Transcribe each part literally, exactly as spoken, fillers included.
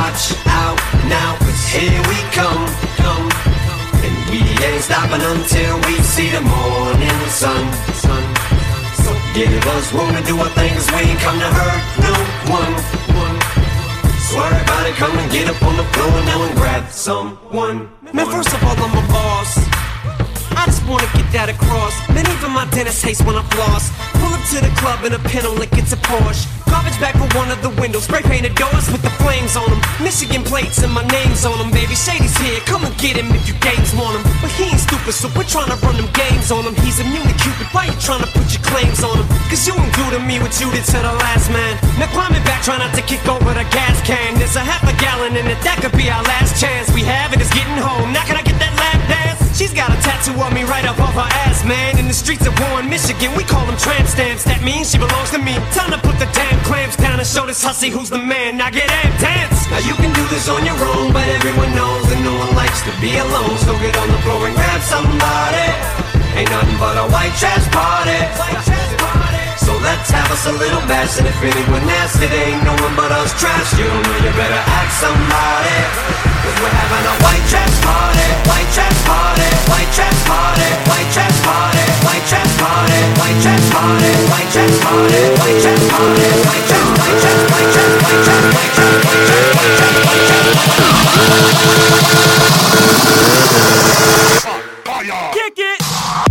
watch out now, cause here we come, come. And we ain't stopping until we see the morning sun, sun. So give us room to do our thing, cause we ain't come to hurt no one, one. So everybody come and get up on the floor now and grab someone. Man, first of all, I'm a boss. I just wanna get that across. Man, even my dentist hates when I floss. Pull up to the club in a pinto like it's a Porsche. Garbage bag for one of the windows. Spray painted doors with the flames on them. Michigan plates and my name's on them. Baby, Shady's here, come and get him if you games want him. But he ain't stupid, so we're trying to run them games on him. He's immune to Cupid, why you trying to put your claims on him? Cause you ain't do to me what you did to the last man. Now climbing back, try not to kick over the gas can. There's a half a gallon in it, that could be our last chance. We have it, it's getting home, now can I get that lap dance? She's got a tattoo on me right up off her ass, man. In the streets of Warren, Michigan, we call them tramp stamps. That means she belongs to me. Time to put the damn clamps down and show this hussy who's the man. Now get amped, dance. Now you can do this on your own, but everyone knows that no one likes to be alone. So get on the floor and grab somebody. Ain't nothing but a white trash party. So let's have us a little bash. And if anyone asks, it ain't no one but us trash. You know you better ask somebody, cause we're having a white trash party. White trash party. White trash party. White trash party. White trash party. White trash party. White trash party. White trash party. White trash. White trash. White trash. White trash. White trash. White trash. White trash. White trash. Kick it.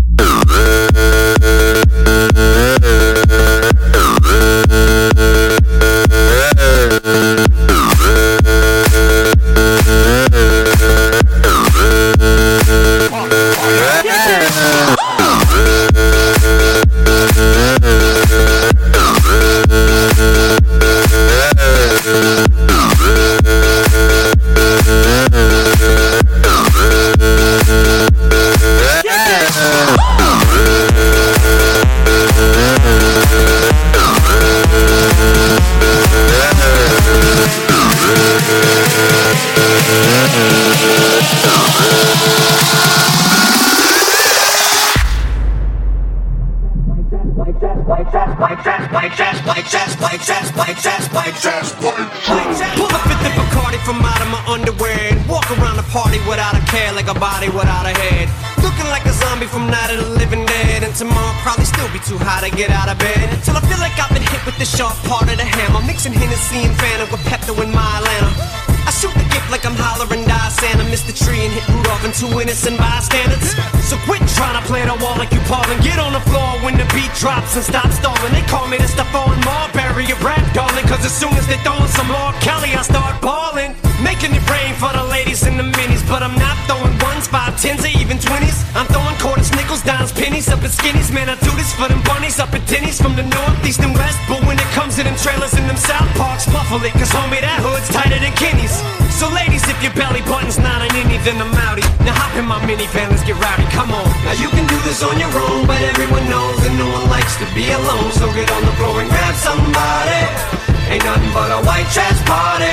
Pull up in the Bacardi from out of my underwear and walk around the party without a care, like a body without a head. Looking like a zombie from Night of the Living Dead. And tomorrow probably still be too high to get out of bed. Till I feel like I've been hit with the sharp part of the hammer. Mixing Hennessy and Fanta with Pepto in my Atlanta. I shoot the gift like I'm hollering die Santa. Miss the tree and hit Rudolph and two innocent bystanders. So quit trying to play the wall like you Paul and get on the floor when the beat drops and stop stalling. They call me the Stephon Marbury of rap, darling. Cause as soon as they throwin' some more Kelly, I start ballin'. Making it rain for the ladies in the minis. But I'm not throwing ones, five, tens, or even twenties. I'm throwing quarters, nickels, dimes, pennies up in skinnies. Man, I do this for them bunnies up in tinnies from the north, east, and west. But when it comes to them trailers in them South Parks, muffle it, cause homie, that hood's tighter than Kenny's. So ladies, if your belly button's not an innie, then I'm outie. Now hop in my minivan, let's get rowdy, come on. Now you can do this on your own, but everyone knows that no one likes to be alone. So get on the floor and grab somebody. Ain't nothing but a white trash party.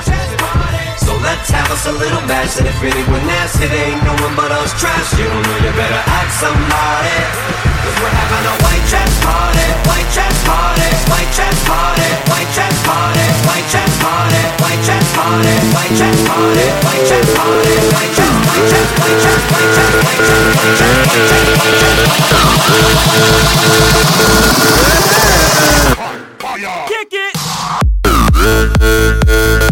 So let's have us a little bash. And if anyone asks, it ain't no one but us trash. You don't know, you better ask somebody, cause we're having a white trash party. White trash party. White trash party. White trash party. White trash party. White trash party. White trash party. White trash party. White trash. White trash. White trash. White trash. White trash. White trash. White trash. White trash. Kick it.